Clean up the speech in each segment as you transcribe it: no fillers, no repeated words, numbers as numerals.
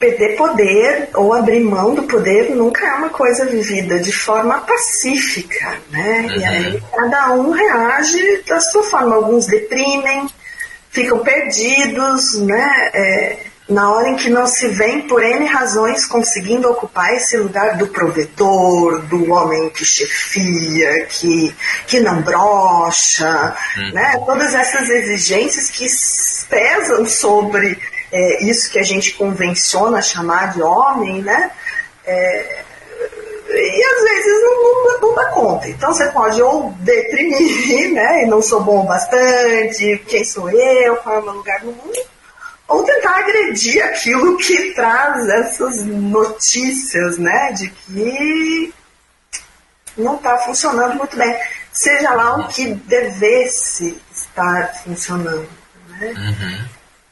perder poder ou abrir mão do poder nunca é uma coisa vivida de forma pacífica, né? E aí cada um reage da sua forma. Alguns deprimem, ficam perdidos, né? Na hora em que não se vêem, por N razões, conseguindo ocupar esse lugar do provedor, do homem que chefia, que não brocha, né? Todas essas exigências que pesam sobre isso que a gente convenciona chamar de homem, né? E às vezes não dá conta. Então você pode ou deprimir, né? E não sou bom o bastante, quem sou eu, qual é o meu lugar no mundo, ou tentar agredir aquilo que traz essas notícias, né? De que não está funcionando muito bem. Seja lá o que devesse estar funcionando, né?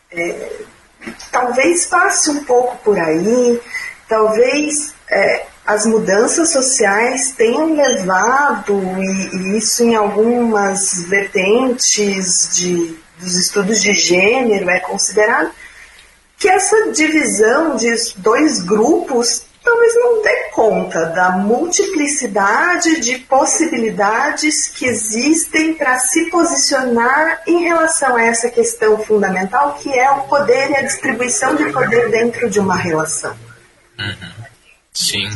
Talvez passe um pouco por aí, talvez as mudanças sociais tenham levado, e isso em algumas vertentes dos estudos de gênero é considerado, que essa divisão de dois grupos talvez não dê conta da multiplicidade de possibilidades que existem para se posicionar em relação a essa questão fundamental, que é o poder e a distribuição de poder dentro de uma relação. Sim.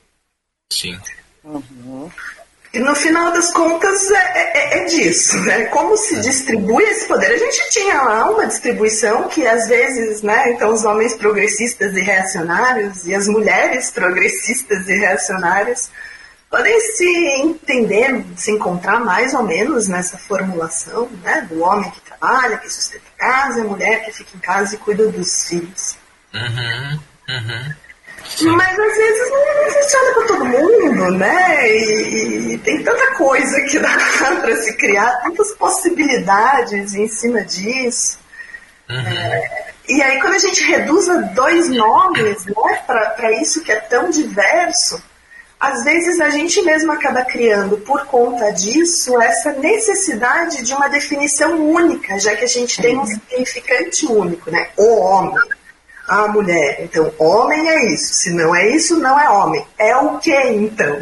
E no final das contas é disso, né? Como se distribui esse poder? A gente tinha lá uma distribuição que às vezes, né? Então os homens progressistas e reacionários e as mulheres progressistas e reacionárias podem se entender, se encontrar mais ou menos nessa formulação, né? Do homem que trabalha, que sustenta a casa, e a mulher que fica em casa e cuida dos filhos. Mas às vezes não funciona para todo mundo, né? E tem tanta coisa que dá para se criar, tantas possibilidades em cima disso. E aí quando a gente reduz a dois nomes, né, para isso que é tão diverso, às vezes a gente mesmo acaba criando, por conta disso, essa necessidade de uma definição única, já que a gente tem um significante único, né? O homem. A mulher. Então, homem é isso. Se não é isso, não é homem. É o que, então?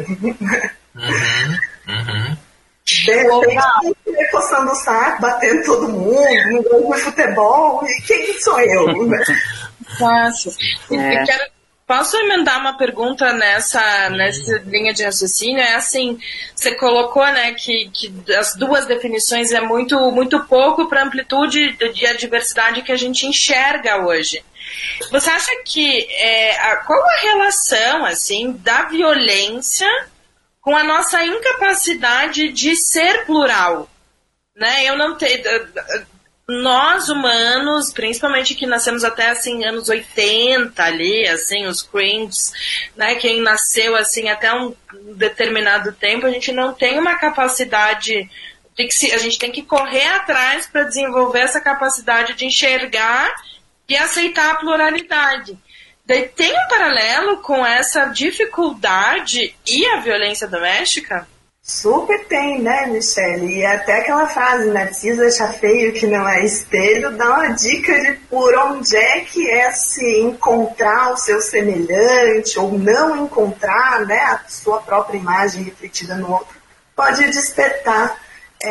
De repente, coçando o saco, batendo todo mundo, no jogo de futebol. E quem sou eu? Posso. Posso emendar uma pergunta nessa linha de raciocínio? É assim, você colocou, né, que as duas definições é muito pouco para a amplitude e a diversidade que a gente enxerga hoje. Você acha que qual a relação, assim, da violência com a nossa incapacidade de ser plural, né? Eu não tenho, nós humanos, principalmente que nascemos até assim anos 80 ali, assim, os cringes, né? Quem nasceu assim até um determinado tempo, a gente não tem uma capacidade a gente tem que correr atrás para desenvolver essa capacidade de enxergar e aceitar a pluralidade. Daí tem um paralelo com essa dificuldade e a violência doméstica? Super tem, né, Michele? E até aquela frase, né, precisa achar feio que não é espelho, dá uma dica de por onde é que é se encontrar o seu semelhante ou não encontrar, né, a sua própria imagem refletida no outro. Pode despertar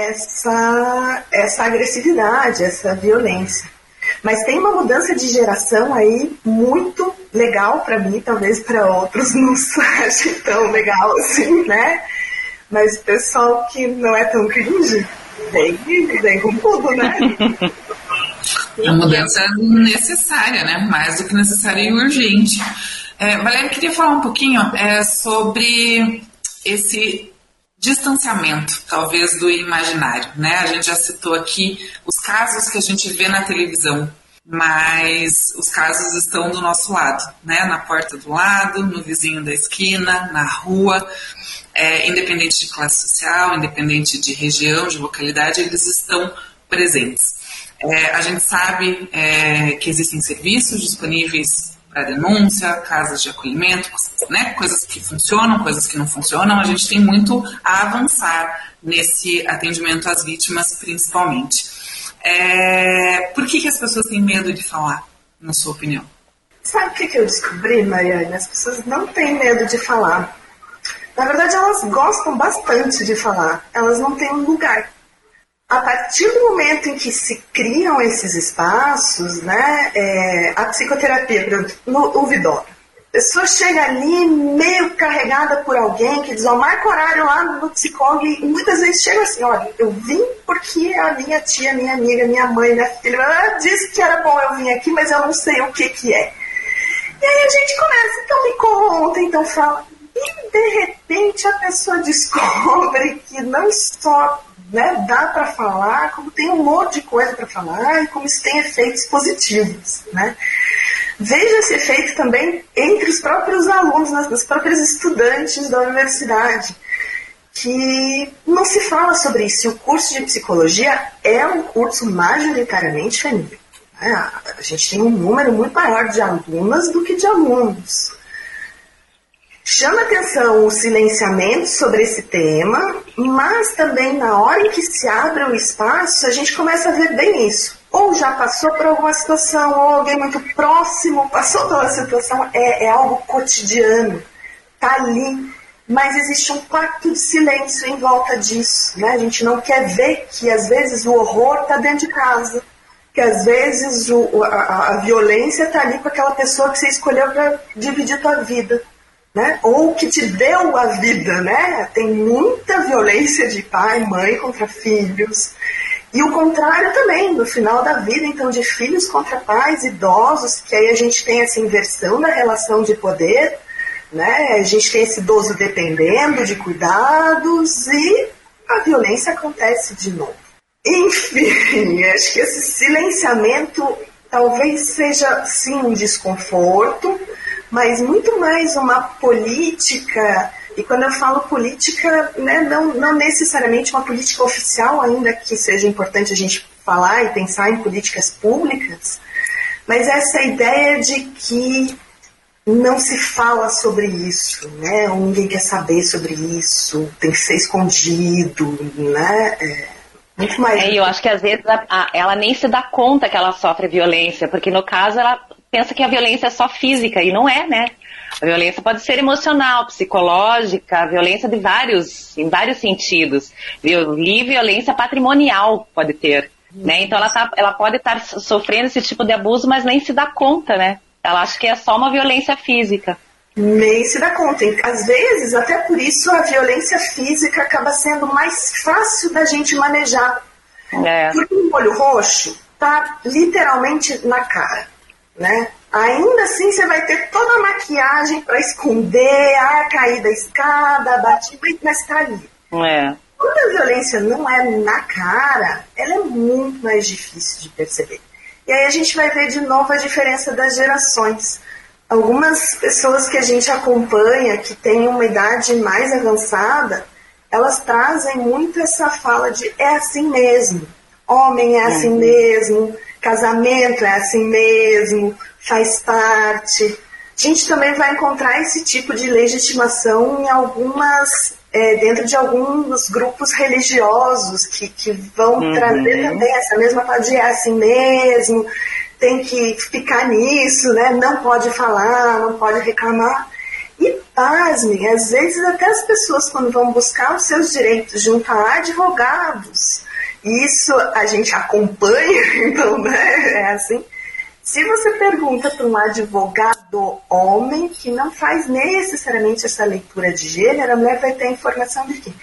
essa agressividade, essa violência. Mas tem uma mudança de geração aí muito legal para mim, talvez para outros não seja tão legal assim, né? Mas o pessoal que não é tão cringe, vem com tudo, né? A mudança necessária, né? Mais do que necessária e urgente. Valéria, queria falar um pouquinho sobre esse distanciamento, talvez, do imaginário, né? A gente já citou aqui os casos que a gente vê na televisão, mas os casos estão do nosso lado, né? Na porta do lado, no vizinho da esquina, na rua, independente de classe social, independente de região, de localidade, eles estão presentes. A gente sabe que existem serviços disponíveis para denúncia, casas de acolhimento, né? Coisas que funcionam, coisas que não funcionam. A gente tem muito a avançar nesse atendimento às vítimas, principalmente. Por que as pessoas têm medo de falar, na sua opinião? Sabe o que eu descobri, Mariane? As pessoas não têm medo de falar. Na verdade, elas gostam bastante de falar. Elas não têm um lugar. A partir do momento em que se criam esses espaços, né, a psicoterapia, por exemplo, no ouvidor, a pessoa chega ali meio carregada por alguém que diz, marca horário lá no psicólogo, e muitas vezes chega assim, olha, eu vim porque a minha tia, minha amiga, minha mãe, minha filha, ela disse que era bom eu vir aqui, mas eu não sei o que é. E aí a gente começa, então me conta, então fala. E de repente a pessoa descobre que não só, né, dá para falar, como tem um monte de coisa para falar e como isso tem efeitos positivos, né? Veja esse efeito também entre os próprios alunos, nos próprios estudantes da universidade, que não se fala sobre isso. E o curso de psicologia é um curso majoritariamente feminino. A gente tem um número muito maior de alunas do que de alunos. Chama atenção o silenciamento sobre esse tema, mas também na hora em que se abre o espaço, a gente começa a ver bem isso. Ou já passou por alguma situação, ou alguém muito próximo passou pela situação, é algo cotidiano, tá ali, mas existe um pacto de silêncio em volta disso, né? A gente não quer ver que às vezes o horror está dentro de casa, que às vezes a violência está ali com aquela pessoa que você escolheu para dividir a tua vida. Né? Ou que te deu a vida, né? Tem muita violência de pai, mãe contra filhos. E o contrário também, no final da vida, então, de filhos contra pais, idosos, que aí a gente tem essa inversão da relação de poder, né? A gente tem esse idoso dependendo de cuidados e a violência acontece de novo. Enfim, acho que esse silenciamento talvez seja, sim, um desconforto, mas muito mais uma política, e quando eu falo política, né, não necessariamente uma política oficial, ainda que seja importante a gente falar e pensar em políticas públicas, mas essa ideia de que não se fala sobre isso, né, ou ninguém quer saber sobre isso, tem que ser escondido, né, muito mais. Eu acho que às vezes ela nem se dá conta que ela sofre violência, porque no caso ela pensa que a violência é só física, e não é, né? A violência pode ser emocional, psicológica, a violência em vários sentidos. Violência patrimonial pode ter, né? Então ela pode estar sofrendo esse tipo de abuso, mas nem se dá conta, né? Ela acha que é só uma violência física. Nem se dá conta. Às vezes, até por isso, a violência física acaba sendo mais fácil da gente manejar. Porque o olho roxo está literalmente na cara. Né? Ainda assim você vai ter toda a maquiagem para esconder, cair da escada, bater, mas está ali. Quando a violência não é na cara, ela é muito mais difícil de perceber. E aí a gente vai ver de novo a diferença das gerações. Algumas pessoas que a gente acompanha, que têm uma idade mais avançada, elas trazem muito essa fala de é assim mesmo, homem é assim mesmo, casamento é assim mesmo, faz parte. A gente também vai encontrar esse tipo de legitimação em dentro de alguns grupos religiosos que vão trazer também essa mesma coisa de é assim mesmo, tem que ficar nisso, né? Não pode falar, não pode reclamar. E pasmem, às vezes até as pessoas quando vão buscar os seus direitos junto a advogados, isso a gente acompanha, então, né, é assim. Se você pergunta para um advogado homem que não faz necessariamente essa leitura de gênero, a mulher vai ter a informação de que,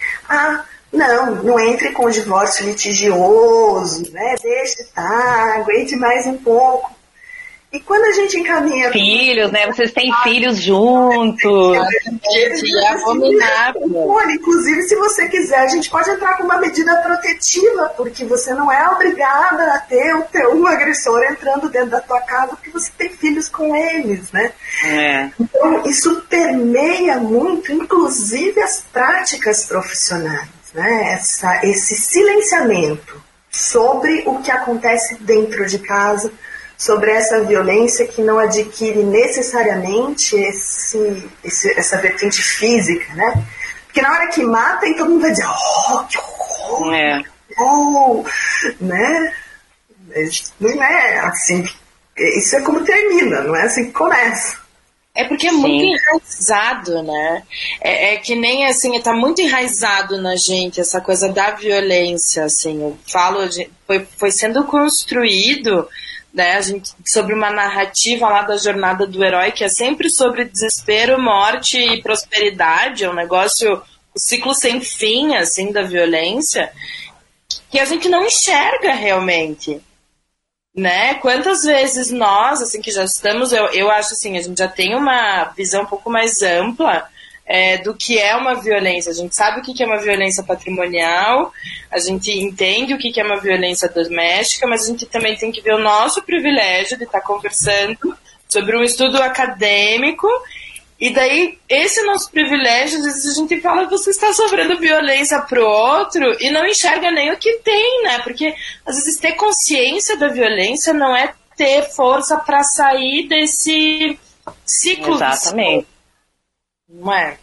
não entre com o divórcio litigioso, né, deixe estar, aguente mais um pouco. E quando a gente encaminha... Filhos, né? Vocês têm filhos juntos. É abominável. Inclusive, se você quiser, a gente pode entrar com uma medida protetiva, porque você não é obrigada a ter um agressor entrando dentro da tua casa, porque você tem filhos com eles, né? Então, isso permeia muito, inclusive, as práticas profissionais, né? Esse silenciamento sobre o que acontece dentro de casa, sobre essa violência que não adquire necessariamente essa vertente física, né? Porque na hora que mata, todo mundo vai dizer, que horror, né? Mas não é assim Isso é como termina, não é assim que começa. É porque é muito enraizado, né? É que nem assim, tá muito enraizado na gente essa coisa da violência, assim. Eu falo, foi sendo construído, né, a gente, sobre uma narrativa lá da jornada do herói, que é sempre sobre desespero, morte e prosperidade, é um negócio, o ciclo sem fim, assim, da violência, que a gente não enxerga realmente. Né? Quantas vezes nós, assim, que já estamos, eu acho assim, a gente já tem uma visão um pouco mais ampla do que é uma violência. A gente sabe o que é uma violência patrimonial, a gente entende o que é uma violência doméstica, mas a gente também tem que ver o nosso privilégio de estar conversando sobre um estudo acadêmico. E daí, esse nosso privilégio, às vezes a gente fala que você está sofrendo violência pro outro e não enxerga nem o que tem, né? Porque, às vezes, ter consciência da violência não é ter força para sair desse ciclo. Exatamente. Não é?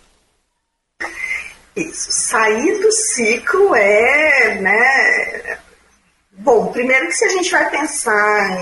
Isso. Sair do ciclo é, né... Bom, primeiro que se a gente vai pensar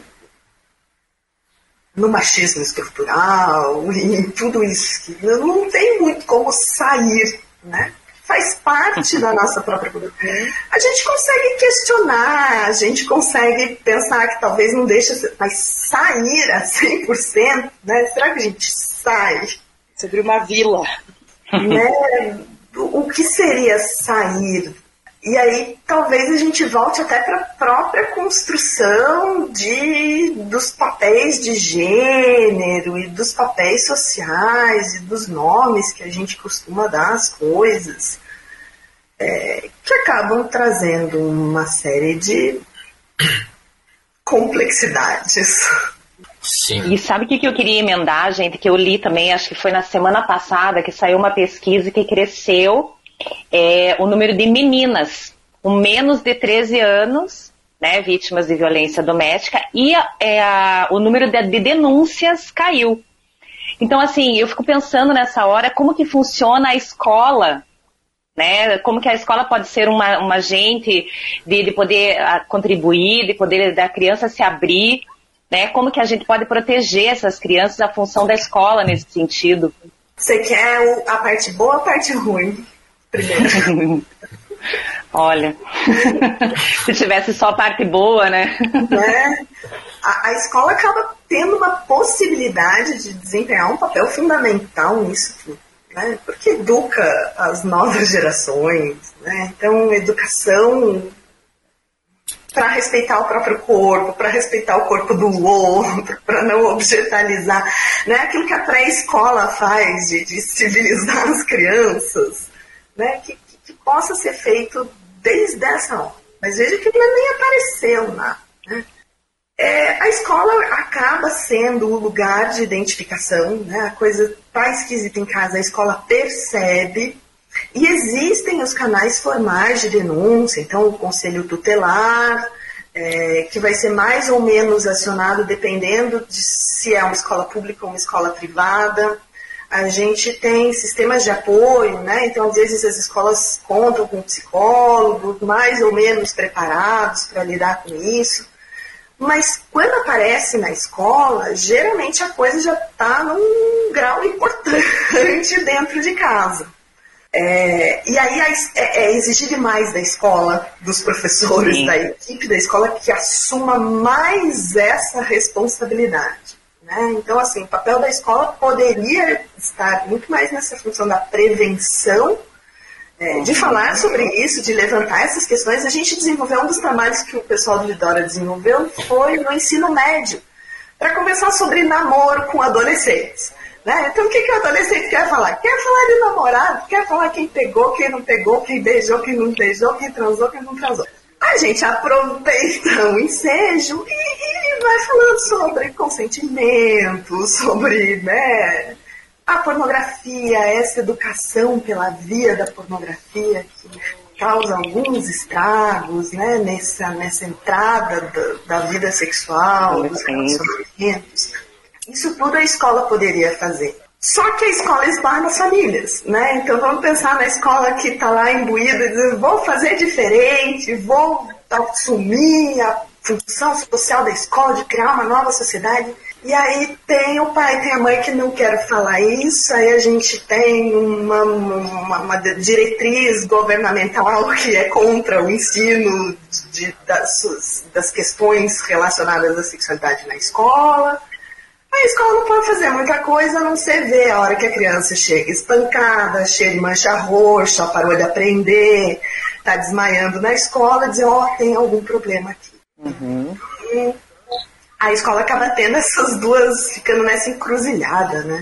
no machismo estrutural e em tudo isso, que não tem muito como sair, né? Faz parte da nossa própria cultura. A gente consegue questionar, a gente consegue pensar que talvez não deixe, mas sair a 100%, né? Será que a gente sai? Sobre uma vila. Né? O que seria sair? E aí talvez a gente volte até para a própria construção dos papéis de gênero e dos papéis sociais e dos nomes que a gente costuma dar às coisas, que acabam trazendo uma série de complexidades. Sim. E sabe o que eu queria emendar, gente, que eu li também, acho que foi na semana passada, que saiu uma pesquisa que cresceu o número de meninas com menos de 13 anos, né, vítimas de violência doméstica, e o número de denúncias caiu. Então, assim, eu fico pensando nessa hora como que funciona a escola, né, como que a escola pode ser um agente de poder contribuir, de poder da criança se abrir, né, como que a gente pode proteger essas crianças, a função da escola nesse sentido. Você quer a parte boa ou a parte ruim? Primeiro. Olha, se tivesse só a parte boa, né? A escola acaba tendo uma possibilidade de desempenhar um papel fundamental nisso tudo, né? Porque educa as novas gerações, né? Então, educação para respeitar o próprio corpo, para respeitar o corpo do outro, para não objetalizar, né? Aquilo que a pré-escola faz de civilizar as crianças, né, que possa ser feito desde essa hora. Mas veja que ele nem apareceu lá. Né? A escola acaba sendo o lugar de identificação, né? A coisa está esquisita em casa, a escola percebe, e existem os canais formais de denúncia, então o conselho tutelar, que vai ser mais ou menos acionado dependendo de se é uma escola pública ou uma escola privada. A gente tem sistemas de apoio, né? Então, às vezes, as escolas contam com psicólogos mais ou menos preparados para lidar com isso. Mas, quando aparece na escola, geralmente a coisa já está num grau importante dentro de casa. E aí é exigir demais da escola, dos professores, sim, da equipe da escola, que assuma mais essa responsabilidade. Então, assim, o papel da escola poderia estar muito mais nessa função da prevenção, de falar sobre isso, de levantar essas questões. A gente desenvolveu um dos trabalhos que o pessoal do Lidora desenvolveu, foi no ensino médio, para conversar sobre namoro com adolescentes. Né? Então, o que o adolescente quer falar? Quer falar de namorado, quer falar quem pegou, quem não pegou, quem beijou, quem não beijou, quem transou, quem não transou. A gente aproveita o ensejo e vai falando sobre consentimento, sobre, né, a pornografia, essa educação pela via da pornografia que causa alguns estragos, né, nessa entrada da vida sexual, dos relacionamentos. Isso tudo a escola poderia fazer. Só que a escola esbarra nas famílias, né? Então vamos pensar na escola que está lá imbuída e dizer, vou fazer diferente, vou assumir a função social da escola, de criar uma nova sociedade. E aí tem o pai, tem a mãe que não quer falar isso, aí a gente tem uma diretriz governamental que é contra o ensino das questões relacionadas à sexualidade na escola. A escola não pode fazer muita coisa, a não ser ver a hora que a criança chega espancada, cheia de mancha roxa, parou de aprender, está desmaiando na escola, dizer, tem algum problema aqui. Uhum. E a escola acaba tendo essas duas, ficando nessa encruzilhada, né?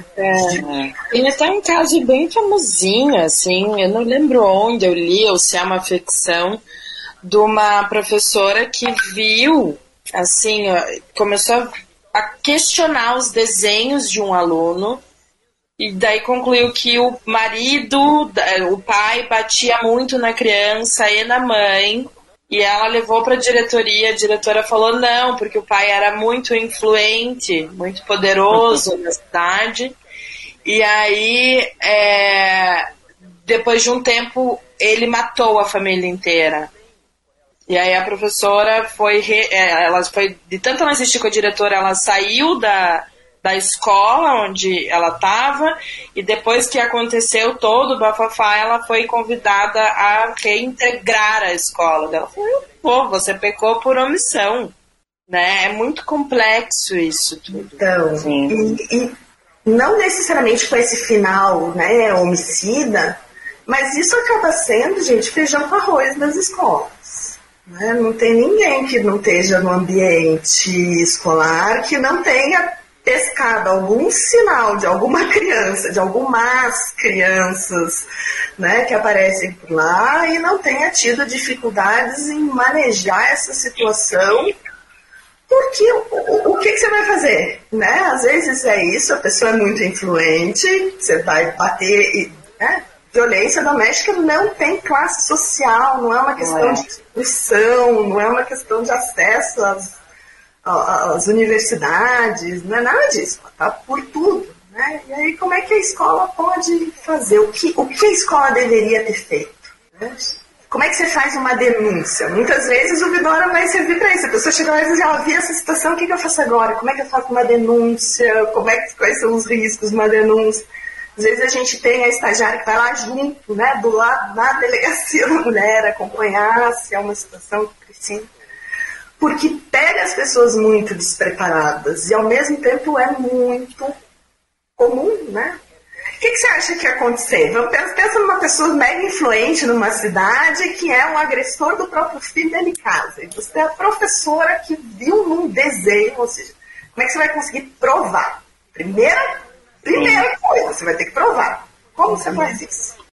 E até um caso bem famosinho, assim, eu não lembro onde eu li, ou se é uma ficção, de uma professora que viu, assim, começou a questionar os desenhos de um aluno e daí concluiu que o marido, o pai, batia muito na criança e na mãe e ela levou para a diretora falou não, porque o pai era muito influente, muito poderoso na cidade e aí depois de um tempo ele matou a família inteira. E aí a professora ela foi, de tanto ela insistir com a diretora, ela saiu da escola onde ela estava, e depois que aconteceu todo o bafafá, ela foi convidada a reintegrar a escola. Ela falou, você pecou por omissão, né? É muito complexo isso tudo. Então, e não necessariamente com esse final, né, homicida, mas isso acaba sendo, gente, feijão com arroz nas escolas. Não tem ninguém que não esteja no ambiente escolar que não tenha pescado algum sinal de alguma criança, de algumas crianças, né, que aparecem por lá e não tenha tido dificuldades em manejar essa situação, porque o que você vai fazer? Né? Às vezes é isso, a pessoa é muito influente, você vai bater, né? Violência doméstica não tem classe social, não é uma questão de instituição, não é uma questão de acesso às universidades, não é nada disso, tá por tudo. Né? E aí como é que a escola pode fazer? O que a escola deveria ter feito? Né? Como é que você faz uma denúncia? Muitas vezes o Vidora vai servir para isso. A pessoa chega lá e diz, eu vi essa situação, o que eu faço agora? Como é que eu faço uma denúncia? Quais são os riscos de uma denúncia? Às vezes a gente tem a estagiária que vai lá junto, né, do lado, na delegacia da mulher, acompanhar se é uma situação que precisa. Porque pega as pessoas muito despreparadas e ao mesmo tempo é muito comum, né? O que você acha que ia acontecer? Pensa numa pessoa mega influente numa cidade que é um agressor do próprio filho dele em casa. E você é a professora que viu num desenho, ou seja, como é que você vai conseguir provar? Primeira coisa, você vai ter que provar. Como você faz isso?